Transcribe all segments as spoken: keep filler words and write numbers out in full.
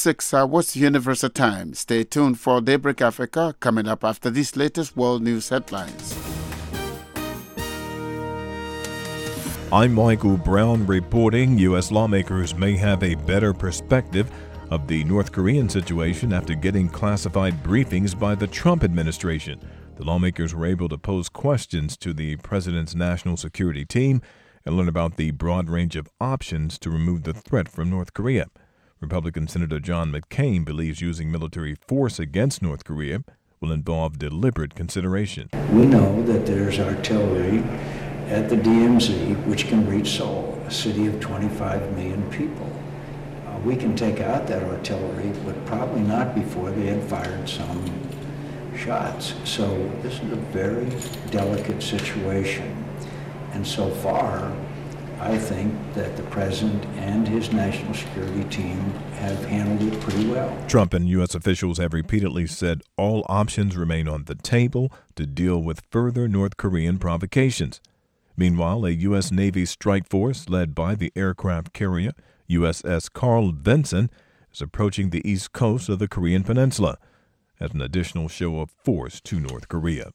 six hours Universal Time. Stay tuned for Daybreak Africa coming up after these latest world news headlines. I'm Michael Brown reporting U S lawmakers may have a better perspective of the North Korean situation after getting classified briefings by the Trump administration. The lawmakers were able to pose questions to the president's national security team and learn about the broad range of options to remove the threat from North Korea. Republican Senator John McCain believes using military force against North Korea will involve deliberate consideration. We know that there's artillery at the D M Z which can reach Seoul, a city of twenty-five million people. Uh, we can take out that artillery, but probably not before they had fired some shots. So this is a very delicate situation. And so far, I think that the president and his national security team have handled it pretty well. Trump and U S officials have repeatedly said all options remain on the table to deal with further North Korean provocations. Meanwhile, a U S Navy strike force led by the aircraft carrier U S S Carl Vinson is approaching the east coast of the Korean Peninsula as an additional show of force to North Korea.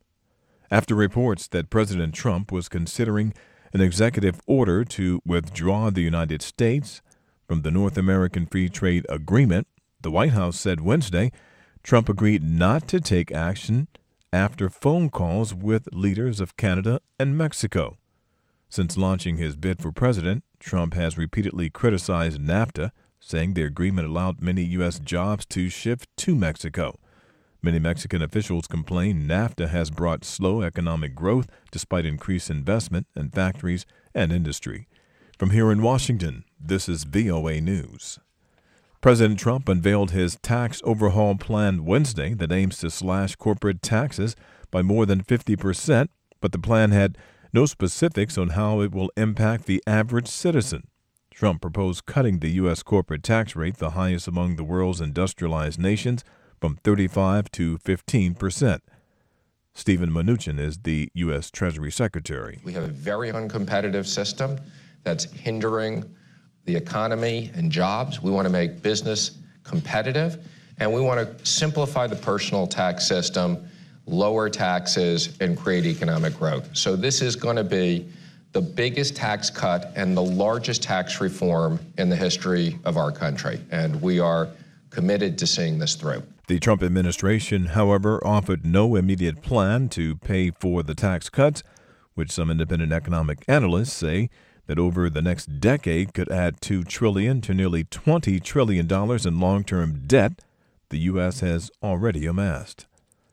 After reports that President Trump was considering an executive order to withdraw the United States from the North American Free Trade Agreement, the White House said Wednesday Trump agreed not to take action after phone calls with leaders of Canada and Mexico. Since launching his bid for president, Trump has repeatedly criticized NAFTA, saying the agreement allowed many U S jobs to shift to Mexico. Many Mexican officials complain NAFTA has brought slow economic growth despite increased investment in factories and industry. From here in Washington, this is V O A News. President Trump unveiled his tax overhaul plan Wednesday that aims to slash corporate taxes by more than fifty percent, but the plan had no specifics on how it will impact the average citizen. Trump proposed cutting the U S corporate tax rate, the highest among the world's industrialized nations, from thirty-five to fifteen percent. Stephen Mnuchin is the U S Treasury Secretary. We have a very uncompetitive system that's hindering the economy and jobs. We want to make business competitive, and we want to simplify the personal tax system, lower taxes, and create economic growth. So this is going to be the biggest tax cut and the largest tax reform in the history of our country, and we are committed to seeing this through. The Trump administration, however, offered no immediate plan to pay for the tax cuts, which some independent economic analysts say that over the next decade could add two trillion dollars to nearly twenty trillion dollars in long-term debt the U S has already amassed.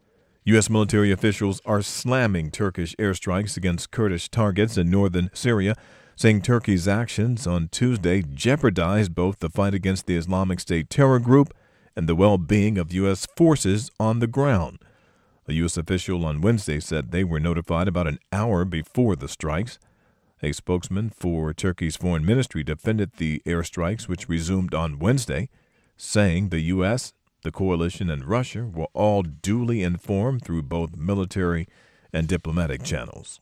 U S military officials are slamming Turkish airstrikes against Kurdish targets in northern Syria, saying Turkey's actions on Tuesday jeopardized both the fight against the Islamic State terror group and the well-being of U S forces on the ground. A U S official on Wednesday said they were notified about an hour before the strikes. A spokesman for Turkey's foreign ministry defended the airstrikes, which resumed on Wednesday, saying the U S, the coalition, and Russia were all duly informed through both military and diplomatic channels.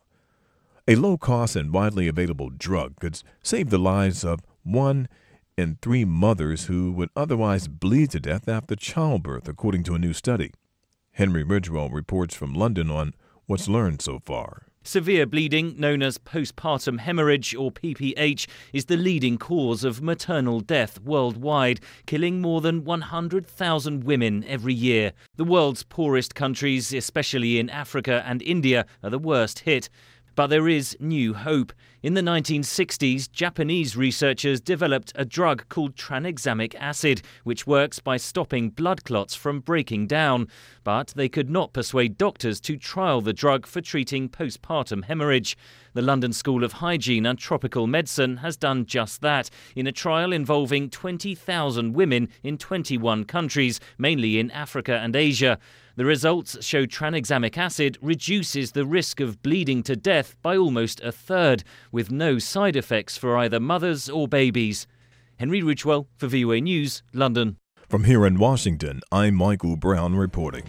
A low-cost and widely available drug could save the lives of one in three mothers who would otherwise bleed to death after childbirth, according to a new study. Henry Ridgewell reports from London on what's learned so far. Severe bleeding, known as postpartum hemorrhage or P P H, is the leading cause of maternal death worldwide, killing more than one hundred thousand women every year. The world's poorest countries, especially in Africa and India, are the worst hit. But there is new hope. In the nineteen sixties, Japanese researchers developed a drug called tranexamic acid, which works by stopping blood clots from breaking down. But they could not persuade doctors to trial the drug for treating postpartum hemorrhage. The London School of Hygiene and Tropical Medicine has done just that in a trial involving twenty thousand women in twenty-one countries, mainly in Africa and Asia. The results show tranexamic acid reduces the risk of bleeding to death by almost a third, with no side effects for either mothers or babies. Henry Ridgewell for V O A News, London. From here in Washington, I'm Michael Brown reporting.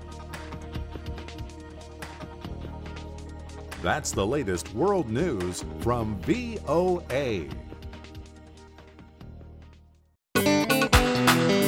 That's the latest world news from V O A.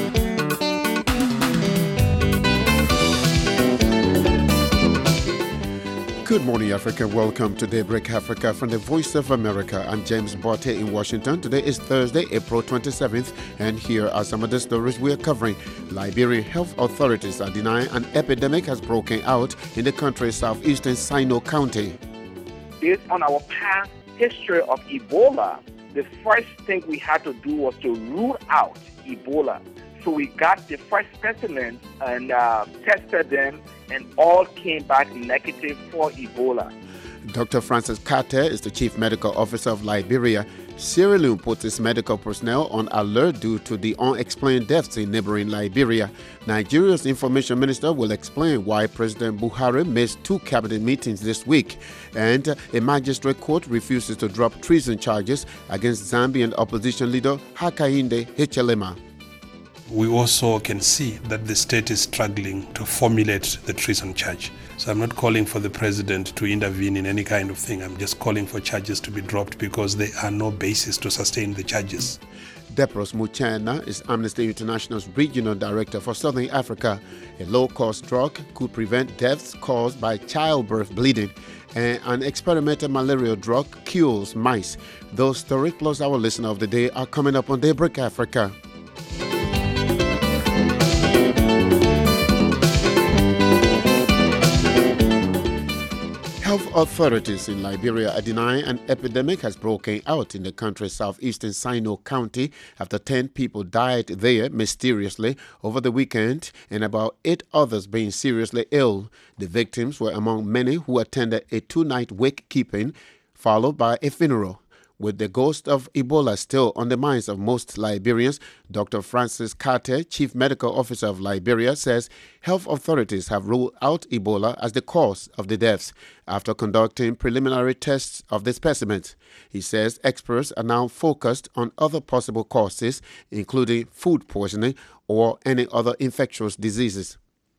Good morning, Africa. Welcome to Daybreak Africa from the Voice of America. I'm James Botte in Washington. Today is Thursday, April twenty-seventh, and here are some of the stories we are covering. Liberian health authorities are denying an epidemic has broken out in the country's southeastern Sino County. Based on our past history of Ebola, the first thing we had to do was to rule out Ebola. So we got the first specimens and uh, tested them, and all came back negative for Ebola. Doctor Francis Carter is the Chief Medical Officer of Liberia. Sierra Leone puts its medical personnel on alert due to the unexplained deaths in neighboring Liberia. Nigeria's information minister will explain why President Buhari missed two cabinet meetings this week. And a magistrate court refuses to drop treason charges against Zambian opposition leader Hakainde Hichilema. We also can see that the state is struggling to formulate the treason charge. So I'm not calling for the president to intervene in any kind of thing. I'm just calling for charges to be dropped because there are no basis to sustain the charges. Depros Muchena is Amnesty International's regional director for Southern Africa. A low-cost drug could prevent deaths caused by childbirth bleeding, and an experimental malaria drug cures mice. Those stories plus our listener of the day are coming up on Daybreak Africa. Health authorities in Liberia are denying an epidemic has broken out in the country's southeastern Sino County after ten people died there mysteriously over the weekend and about eight others being seriously ill. The victims were among many who attended a two-night wake-keeping followed by a funeral. With the ghost of Ebola still on the minds of most Liberians, Doctor Francis Carter, Chief Medical Officer of Liberia, says health authorities have ruled out Ebola as the cause of the deaths after conducting preliminary tests of the specimens. He says experts are now focused on other possible causes, including food poisoning or any other infectious diseases.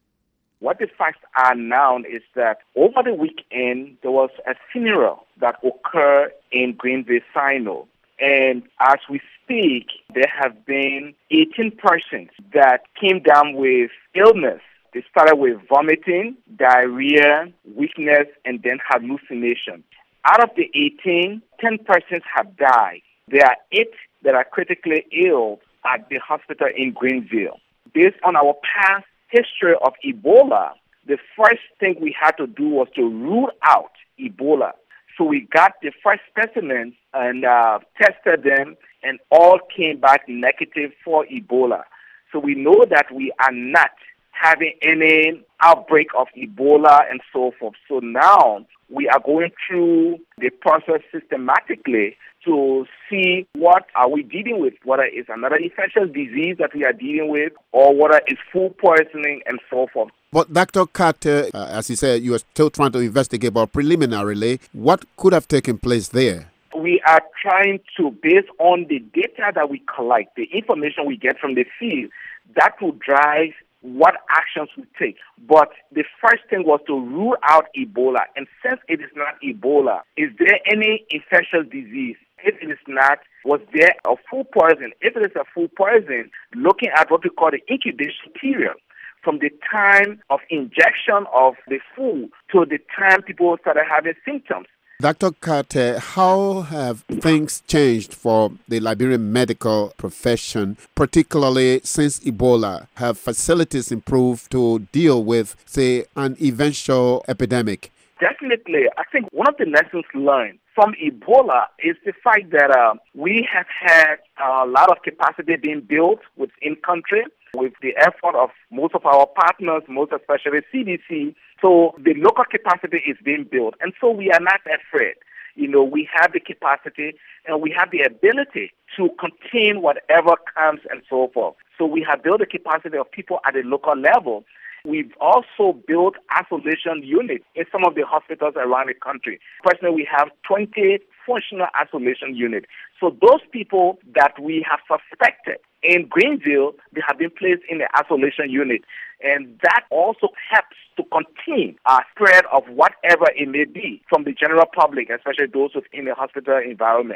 What the facts are now is that over the weekend, there was a funeral that occurred in Greenville, Sino. And as we speak, there have been eighteen persons that came down with illness. They started with vomiting, diarrhea, weakness, and then hallucination. Out of the eighteen, ten persons have died. There are eight that are critically ill at the hospital in Greenville. Based on our past history of Ebola, the first thing we had to do was to rule out Ebola. So we got the first specimens and uh, tested them, and all came back negative for Ebola. So we know that we are not having any outbreak of Ebola and so forth. So now we are going through the process systematically to see what are we dealing with, whether it's another infectious disease that we are dealing with or whether it's food poisoning and so forth. But Doctor Carter, uh, as you said, you are still trying to investigate, but preliminarily, what could have taken place there? We are trying to, based on the data that we collect, the information we get from the field, that will drive what actions we take. But the first thing was to rule out Ebola. And since it is not Ebola, is there any infectious disease? If it is not, was there a food poison? If it is a food poison, looking at what we call the incubation period, from the time of injection of the food to the time people started having symptoms. Doctor Carter, how have things changed for the Liberian medical profession, particularly since Ebola? Have facilities improved to deal with, say, an eventual epidemic? Definitely. I think one of the lessons learned from Ebola is the fact that uh, we have had a lot of capacity being built within country with the effort of most of our partners, most especially C D C. So the local capacity is being built. And so we are not afraid. You know, we have the capacity and we have the ability to contain whatever comes and so forth. So we have built the capacity of people at a local level. We've also built isolation units in some of the hospitals around the country. Personally, we have twenty functional isolation units. So those people that we have suspected in Greenville, they have been placed in the isolation unit. And that also helps to contain a spread of whatever it may be from the general public, especially those within the hospital environment.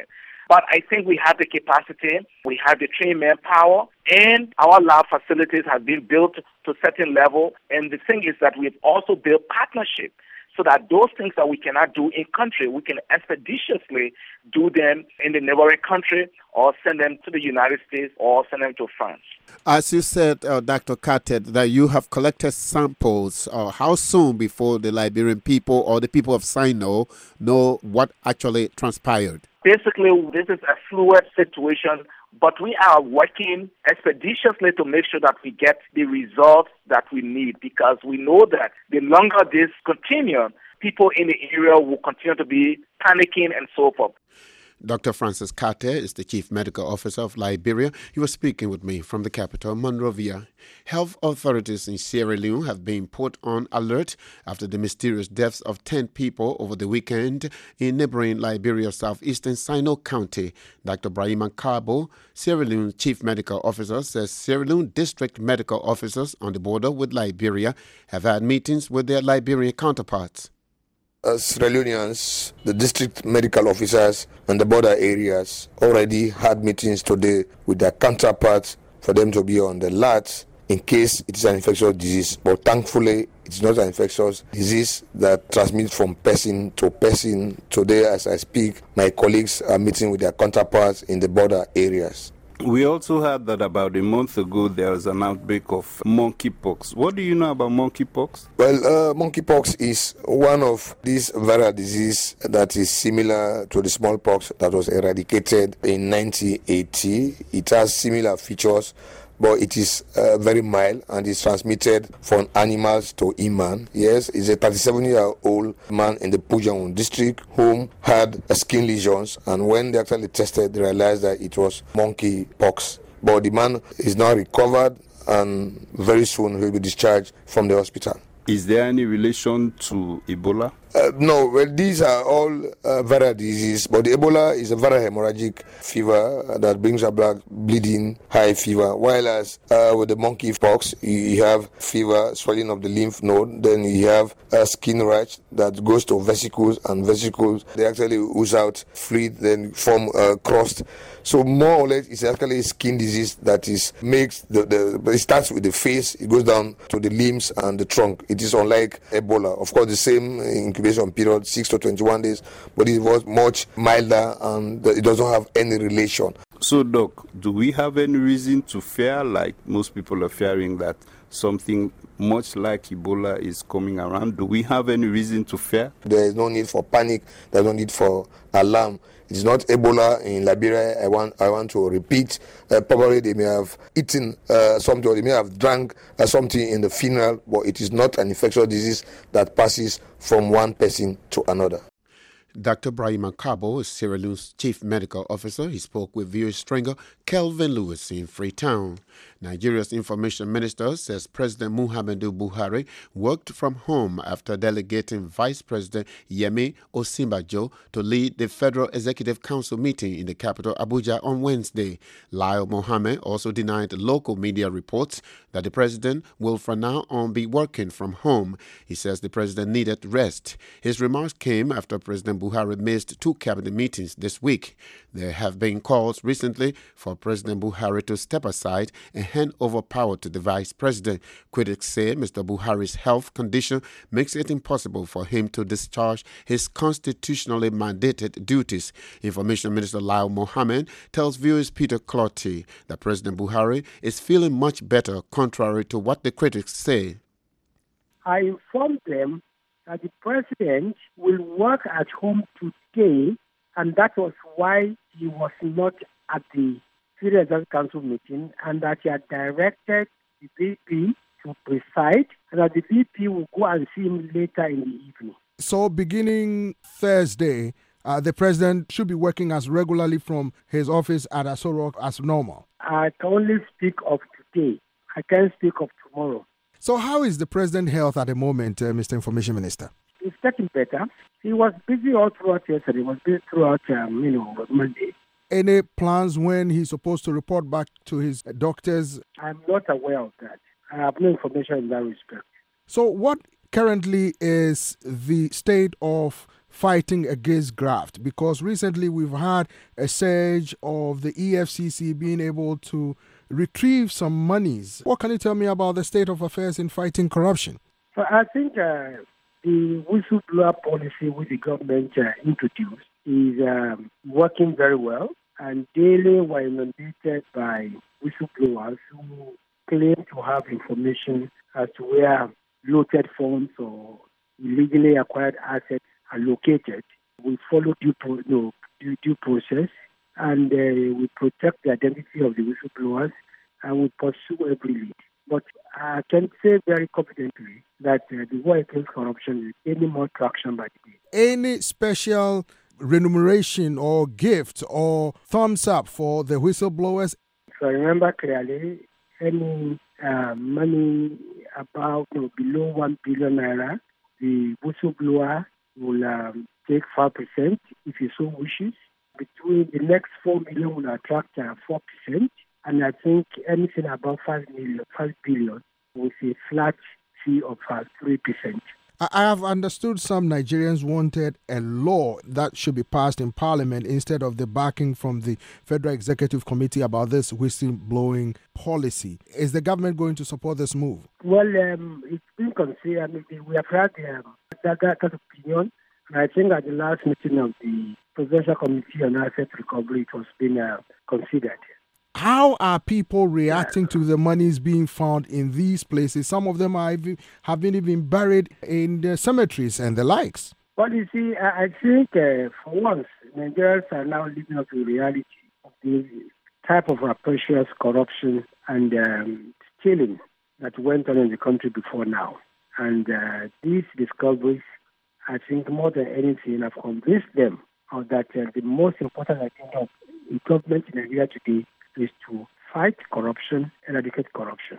But I think we have the capacity, we have the trained manpower, and our lab facilities have been built to a certain level. And the thing is that we've also built partnership so that those things that we cannot do in country, we can expeditiously do them in the neighboring country or send them to the United States or send them to France. As you said, uh, Doctor Katet, that you have collected samples. Uh, how soon before the Liberian people or the people of Sino know what actually transpired? Basically, this is a fluid situation, but we are working expeditiously to make sure that we get the results that we need, because we know that the longer this continues, people in the area will continue to be panicking and so forth. Doctor Francis Carter is the Chief Medical Officer of Liberia. He was speaking with me from the capital, Monrovia. Health authorities in Sierra Leone have been put on alert after the mysterious deaths of ten people over the weekend in neighboring Liberia's southeastern Sino County. Doctor Brahima Kabo, Sierra Leone Chief Medical Officer, says Sierra Leone district medical officers on the border with Liberia have had meetings with their Liberian counterparts. As Sierra Leoneans, the district medical officers and the border areas already had meetings today with their counterparts for them to be on the alert in case it is an infectious disease. But thankfully, it's not an infectious disease that transmits from person to person. Today, as I speak, my colleagues are meeting with their counterparts in the border areas. We also heard that about a month ago there was an outbreak of monkeypox. What do you know about monkeypox? Well, uh, monkeypox is one of these viral diseases that is similar to the smallpox that was eradicated in nineteen eighty. It has similar features, but it is uh, very mild and is transmitted from animals to human. Yes, it's a thirty-seven-year-old man in the Pujehun district who had a skin lesions, and when they actually tested, they realized that it was monkeypox. But the man is now recovered, and very soon he'll be discharged from the hospital. Is there any relation to Ebola? Uh, no, well, these are all uh, viral diseases, but the Ebola is a viral hemorrhagic fever that brings about bleeding, high fever, while as uh, with the monkeypox, you, you have fever, swelling of the lymph node, then you have a skin rash that goes to vesicles, and vesicles, they actually ooze out fluid, then form a crust. So more or less, it's actually a skin disease that is makes the, the it starts with the face, it goes down to the limbs and the trunk. It is unlike Ebola. Of course, the same incubation period, six to twenty-one days, but it was much milder and it doesn't have any relation. So, Doc, do we have any reason to fear, like most people are fearing that something much like Ebola is coming around? Do we have any reason to fear? There is no need for panic. There is no need for alarm. It is not Ebola in Liberia. I want I want to repeat. Uh, probably they may have eaten uh, something, or they may have drank uh, something in the funeral, but it is not an infectious disease that passes from one person to another. Doctor Brahima Kabo is Sierra Leone's Chief Medical Officer. He spoke with V O A stringer Kelvin Lewis in Freetown. Nigeria's Information Minister says President Muhammadu Buhari worked from home after delegating Vice President Yemi Osinbajo to lead the Federal Executive Council meeting in the capital Abuja on Wednesday. Lai Mohammed also denied local media reports that the president will from now on be working from home. He says the president needed rest. His remarks came after President Buhari missed two cabinet meetings this week. There have been calls recently for President Buhari to step aside and hand over power to the vice president. Critics say Mister Buhari's health condition makes it impossible for him to discharge his constitutionally mandated duties. Information Minister Lai Mohammed tells viewers Peter Clotty that President Buhari is feeling much better, contrary to what the critics say. I informed them that the president will work at home today, and that was why he was not at the Federal Executive Council meeting, and that he had directed the V P to preside, and that the V P will go and see him later in the evening. So beginning Thursday, uh, the president should be working as regularly from his office at Aso Rock as normal. I can only speak of today. I can't speak of tomorrow. So how is the president's health at the moment, uh, Mister Information Minister? He's getting better. He was busy all throughout yesterday. He was busy throughout, um, you know, Monday. Any plans when he's supposed to report back to his doctors? I'm not aware of that. I have no information in that respect. So what currently is the state of fighting against graft? Because recently we've had a surge of the E F C C being able to retrieve some monies. What can you tell me about the state of affairs in fighting corruption? So I think uh, the whistleblower policy which the government uh, introduced is um, working very well, and daily we're inundated by whistleblowers who claim to have information as to where looted funds or illegally acquired assets are located. We follow due, pro- no, due, due process, and uh, we protect the identity of the whistleblowers, and we pursue every lead. But I can say very confidently that uh, the war against corruption is gaining more traction by the day. Any special remuneration or gift or thumbs up for the whistleblowers? So I remember clearly, any uh, money about you know, below one billion naira, the whistleblower will um, take five percent if he so wishes. Between the next four million will attract uh, four percent. And I think anything above five million, five billion with a flat fee of uh, three percent. I have understood some Nigerians wanted a law that should be passed in Parliament instead of the backing from the Federal Executive Committee about this whistleblowing policy. Is the government going to support this move? Well, um, it's been considered. I mean, we have had um, that, that, that opinion. And I think at the last meeting of the Presidential Committee on Asset Recovery, it was being uh, considered. How are people reacting to the monies being found in these places? Some of them are even, have been even buried in the cemeteries and the likes. Well, you see, I, I think uh, for once, Nigerians are now living up to the reality of the type of rapacious corruption and um, stealing that went on in the country before now. And uh, these discoveries, I think more than anything, have convinced them of that uh, the most important thing of the government in Nigeria today is to fight corruption, eradicate corruption.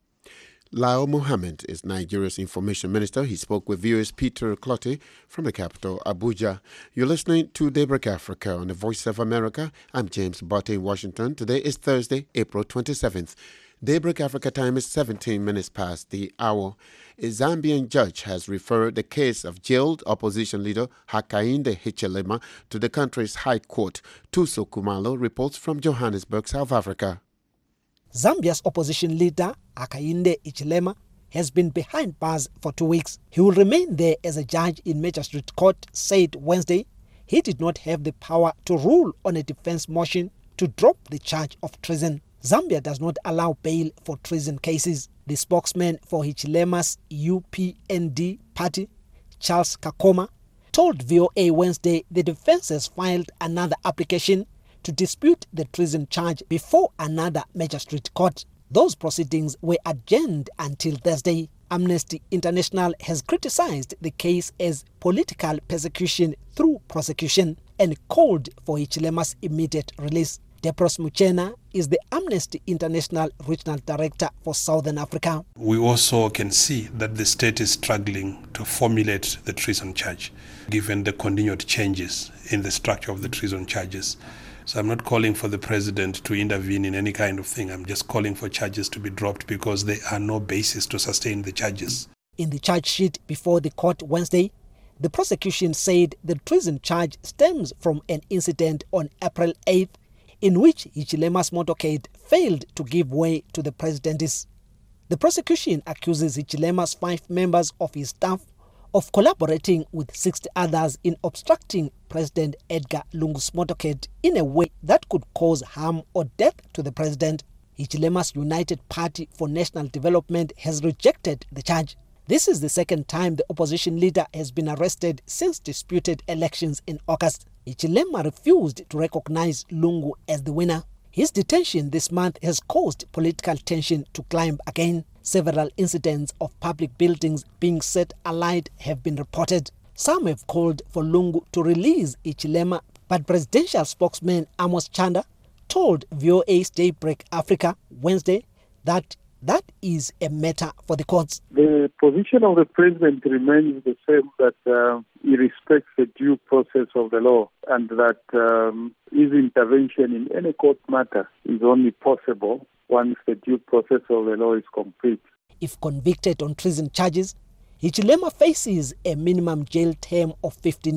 Lai Mohammed is Nigeria's information minister. He spoke with viewers Peter Clotty from the capital, Abuja. You're listening to Daybreak Africa on the Voice of America. I'm James Botte in Washington. Today is Thursday, April twenty-seventh. Daybreak Africa time is seventeen minutes past the hour. A Zambian judge has referred the case of jailed opposition leader Hakainde Hichilema to the country's High Court. Tuso Kumalo reports from Johannesburg, South Africa. Zambia's opposition leader, Hakainde Hichilema, has been behind bars for two weeks. He will remain there as a judge in Magistrate Court said Wednesday he did not have the power to rule on a defense motion to drop the charge of treason. Zambia does not allow bail for treason cases. The spokesman for Hichilema's U P N D party, Charles Kakoma, told V O A Wednesday the defense has filed another application to dispute the treason charge before another magistrate court. Those proceedings were adjourned until Thursday. Amnesty International has criticized the case as political persecution through prosecution and called for Hichilema's immediate release. Depros Muchena is the Amnesty International Regional Director for Southern Africa. We also can see that the state is struggling to formulate the treason charge, given the continued changes in the structure of the treason charges. So I'm not calling for the president to intervene in any kind of thing. I'm just calling for charges to be dropped because there are no basis to sustain the charges. In the charge sheet before the court Wednesday, the prosecution said the treason charge stems from an incident on April eighth in which Hichilema's motorcade failed to give way to the president's. The prosecution accuses Hichilema's five members of his staff of collaborating with sixty others in obstructing President Edgar Lungu's motorcade in a way that could cause harm or death to the president. Hichilema's United Party for National Development has rejected the charge. This is the second time the opposition leader has been arrested since disputed elections in August. Hichilema refused to recognize Lungu as the winner. His detention this month has caused political tension to climb again. Several incidents of public buildings being set alight have been reported. Some have called for Lungu to release Hichilema, but presidential spokesman Amos Chanda told V O A's Daybreak Africa Wednesday that that is a matter for the courts. The position of the president remains the same, that uh, he respects the due process of the law and that um, his intervention in any court matter is only possible once the due process of the law is complete. If convicted on treason charges, Hichilema faces a minimum jail term of fifteen years.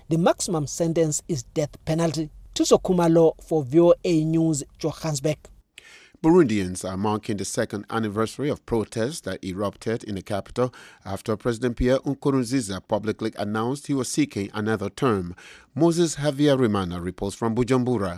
The maximum sentence is death penalty. Tuso Kumalo for V O A News, Johannesburg. Burundians are marking the second anniversary of protests that erupted in the capital after President Pierre Nkurunziza publicly announced he was seeking another term. Moses Javier Rimana reports from Bujumbura.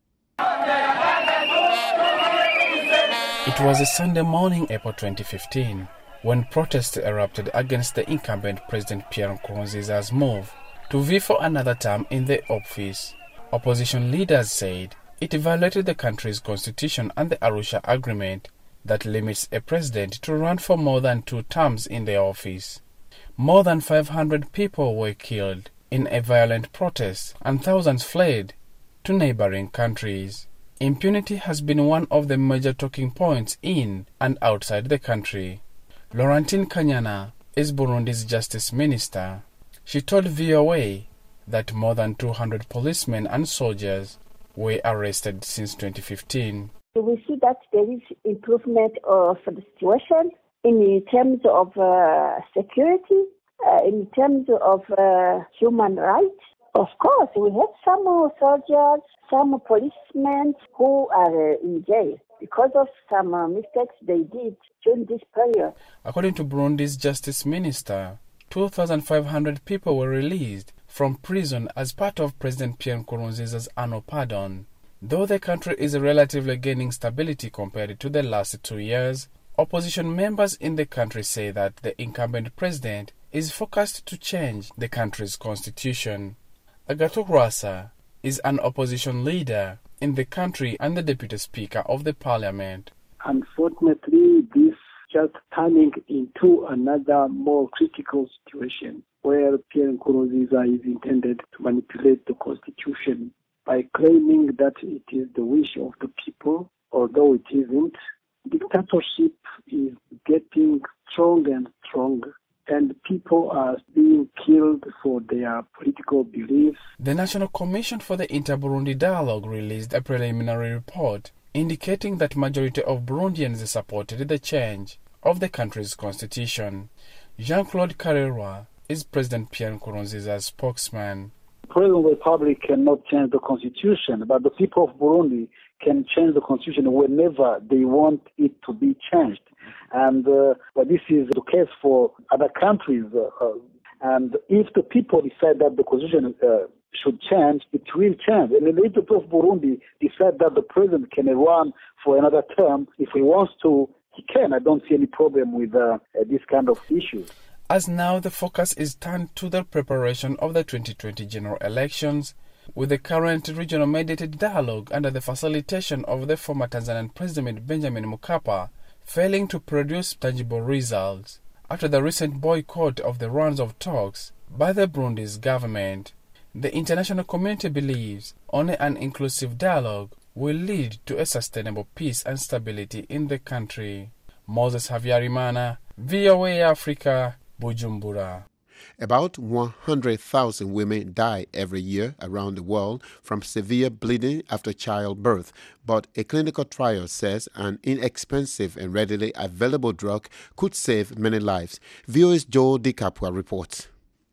It was a Sunday morning, April twenty fifteen, when protests erupted against the incumbent President Pierre Nkurunziza's move to vie for another term in the office. Opposition leaders said it violated the country's constitution and the Arusha Agreement that limits a president to run for more than two terms in the office. More than five hundred people were killed in a violent protest and thousands fled to neighboring countries. Impunity has been one of the major talking points in and outside the country. Laurentine Kanyana is Burundi's justice minister. She told V O A that more than two hundred policemen and soldiers were arrested since twenty fifteen. We see that there is improvement of the situation in terms of uh, security, uh, in terms of uh, human rights. Of course, we have some soldiers, some policemen who are uh, in jail because of some uh, mistakes they did during this period. According to Burundi's justice minister, two thousand five hundred people were released from prison as part of President Pierre Nkurunziza's annual pardon. Though the country is relatively gaining stability compared to the last two years, opposition members in the country say that the incumbent president is focused to change the country's constitution. Agathon Rwasa is an opposition leader in the country and the deputy speaker of the parliament. Unfortunately, this just turning into another more critical situation where Pierre Nkurunziza is intended to manipulate the constitution by claiming that it is the wish of the people, although it isn't. Dictatorship is getting stronger and stronger, and people are being killed for their political beliefs. The National Commission for the Inter-Burundi Dialogue released a preliminary report indicating that majority of Burundians supported the change of the country's constitution. Jean-Claude Karerwa is President Pierre Nkurunziza's spokesman. The President of the Republic cannot change the constitution, but the people of Burundi can change the constitution whenever they want it to be changed. And uh, but this is the case for other countries. Uh, uh, and if the people decide that the constitution uh, should change, it will change. And if the people of Burundi decide that the president can run for another term, if he wants to, he can. I don't see any problem with uh, uh, this kind of issues. As now the focus is turned to the preparation of the twenty twenty general elections, with the current regional mediated dialogue under the facilitation of the former Tanzanian President Benjamin Mkapa failing to produce tangible results. After the recent boycott of the rounds of talks by the Burundi's government, the international community believes only an inclusive dialogue will lead to a sustainable peace and stability in the country. Moses Havyarimana, V O A Africa, Bujumbura. About one hundred thousand women die every year around the world from severe bleeding after childbirth, but a clinical trial says an inexpensive and readily available drug could save many lives. V O A's Joel DiCapua reports.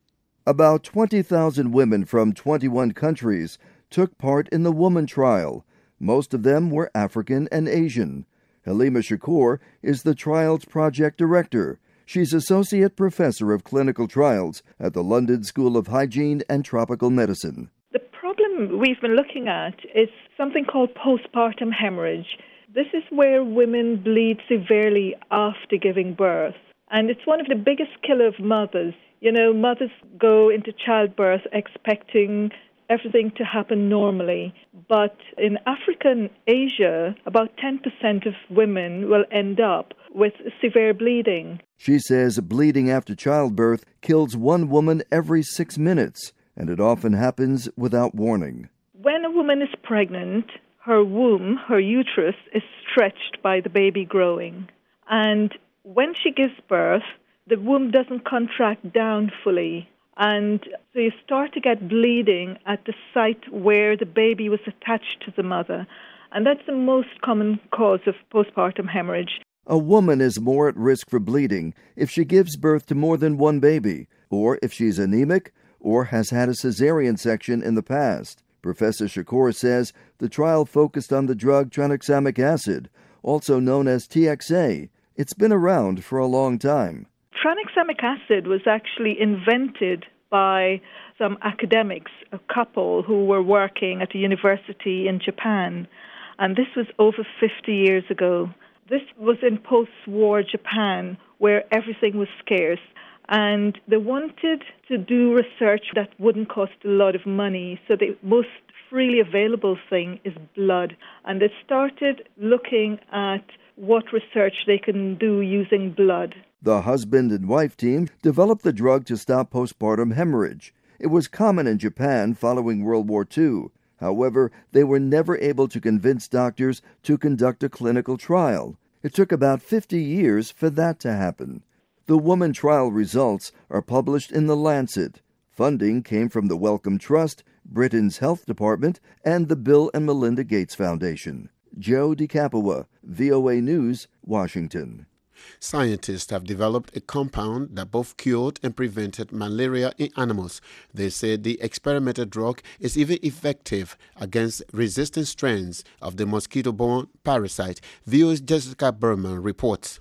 About twenty thousand women from twenty-one countries took part in the woman trial. Most of them were African and Asian. Halima Shakur is the trial's project director. She's Associate Professor of Clinical Trials at the London School of Hygiene and Tropical Medicine. The problem we've been looking at is something called postpartum hemorrhage. This is where women bleed severely after giving birth. And it's one of the biggest killers of mothers. You know, mothers go into childbirth expecting everything to happen normally. But in Africa and Asia, about ten percent of women will end up with severe bleeding. She says bleeding after childbirth kills one woman every six minutes, and it often happens without warning. When a woman is pregnant, her womb, her uterus, is stretched by the baby growing. And when she gives birth, the womb doesn't contract down fully. And so you start to get bleeding at the site where the baby was attached to the mother. And that's the most common cause of postpartum hemorrhage. A woman is more at risk for bleeding if she gives birth to more than one baby, or if she's anemic, or has had a cesarean section in the past. Professor Shakur says the trial focused on the drug tranexamic acid, also known as T X A. It's been around for a long time. Tranexamic acid was actually invented by some academics, a couple who were working at a university in Japan, and this was over fifty years ago. This was in post-war Japan, where everything was scarce, and they wanted to do research that wouldn't cost a lot of money, so the most freely available thing is blood, and they started looking at what research they can do using blood. The husband and wife team developed the drug to stop postpartum hemorrhage. It was common in Japan following World War Two. However, they were never able to convince doctors to conduct a clinical trial. It took about fifty years for that to happen. The woman trial results are published in The Lancet. Funding came from the Wellcome Trust, Britain's Health Department, and the Bill and Melinda Gates Foundation. Joe DiCapua, V O A News, Washington. Scientists have developed a compound that both cured and prevented malaria in animals. They say the experimental drug is even effective against resistant strains of the mosquito-borne parasite. V O A's Jessica Berman reports.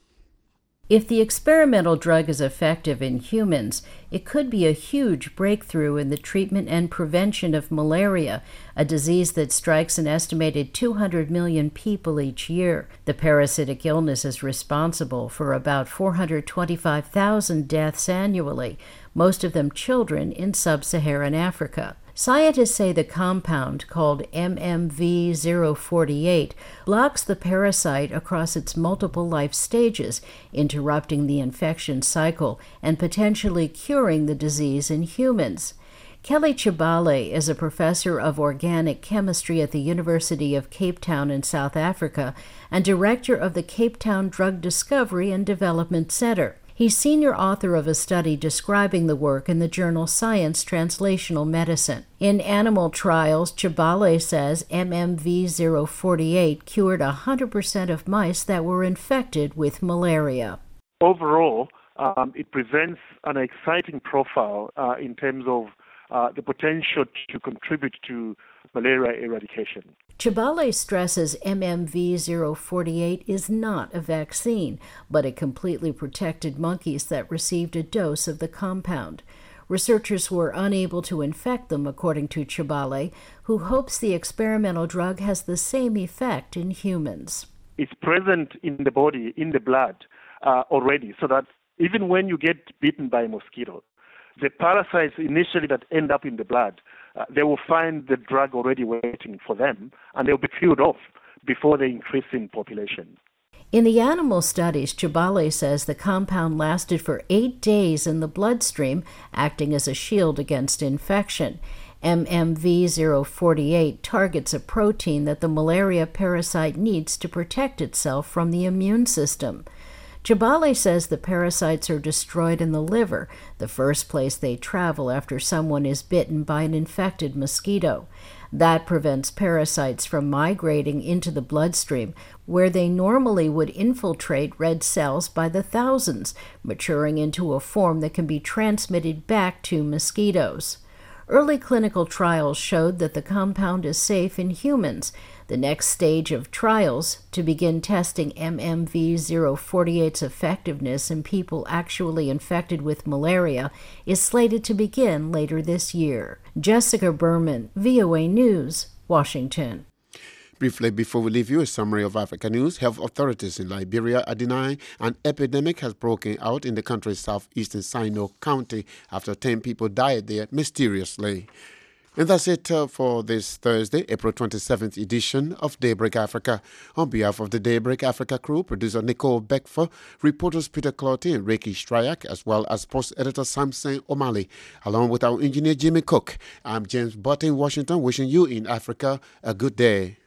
If the experimental drug is effective in humans, it could be a huge breakthrough in the treatment and prevention of malaria, a disease that strikes an estimated two hundred million people each year. The parasitic illness is responsible for about four hundred twenty-five thousand deaths annually, most of them children in sub-Saharan Africa. Scientists say the compound, called M M V zero forty-eight, blocks the parasite across its multiple life stages, interrupting the infection cycle and potentially curing the disease in humans. Kelly Chibale is a professor of organic chemistry at the University of Cape Town in South Africa and director of the Cape Town Drug Discovery and Development Center. He's senior author of a study describing the work in the journal Science Translational Medicine. In animal trials, Chibale says M M V zero forty-eight cured one hundred percent of mice that were infected with malaria. Overall, um, it presents an exciting profile uh, in terms of uh, the potential to contribute to malaria eradication. Chibale stresses M M V zero forty-eight is not a vaccine, but it completely protected monkeys that received a dose of the compound. Researchers were unable to infect them, according to Chibale, who hopes the experimental drug has the same effect in humans. It's present in the body, in the blood uh, already, so that even when you get bitten by a mosquito, the parasites initially that end up in the blood, uh, they will find the drug already waiting for them, and they'll be killed off before they increase in population. In the animal studies, Chibale says the compound lasted for eight days in the bloodstream, acting as a shield against infection. M M V zero forty-eight targets a protein that the malaria parasite needs to protect itself from the immune system. Chibale says the parasites are destroyed in the liver, the first place they travel after someone is bitten by an infected mosquito. That prevents parasites from migrating into the bloodstream, where they normally would infiltrate red cells by the thousands, maturing into a form that can be transmitted back to mosquitoes. Early clinical trials showed that the compound is safe in humans. The next stage of trials, to begin testing M M V zero forty-eight's effectiveness in people actually infected with malaria, is slated to begin later this year. Jessica Berman, V O A News, Washington. Briefly, before we leave you, a summary of Africa news. Health authorities in Liberia are denying an epidemic has broken out in the country's southeastern Sino County after ten people died there mysteriously. And that's it uh, for this Thursday, April twenty-seventh edition of Daybreak Africa. On behalf of the Daybreak Africa crew, producer Nicole Beckfer, reporters Peter Clotty and Reiki Stryak, as well as post editor Samson O'Malley, along with our engineer Jimmy Cook, I'm James Butt in Washington, wishing you in Africa a good day.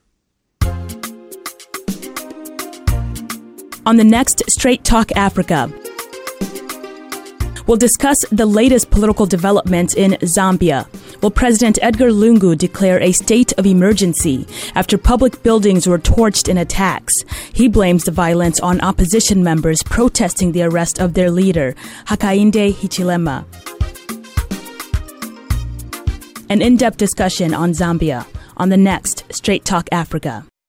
On the next Straight Talk Africa, we'll discuss the latest political developments in Zambia. Will President Edgar Lungu declare a state of emergency after public buildings were torched in attacks? He blames the violence on opposition members protesting the arrest of their leader, Hakainde Hichilema. An in-depth discussion on Zambia on the next Straight Talk Africa.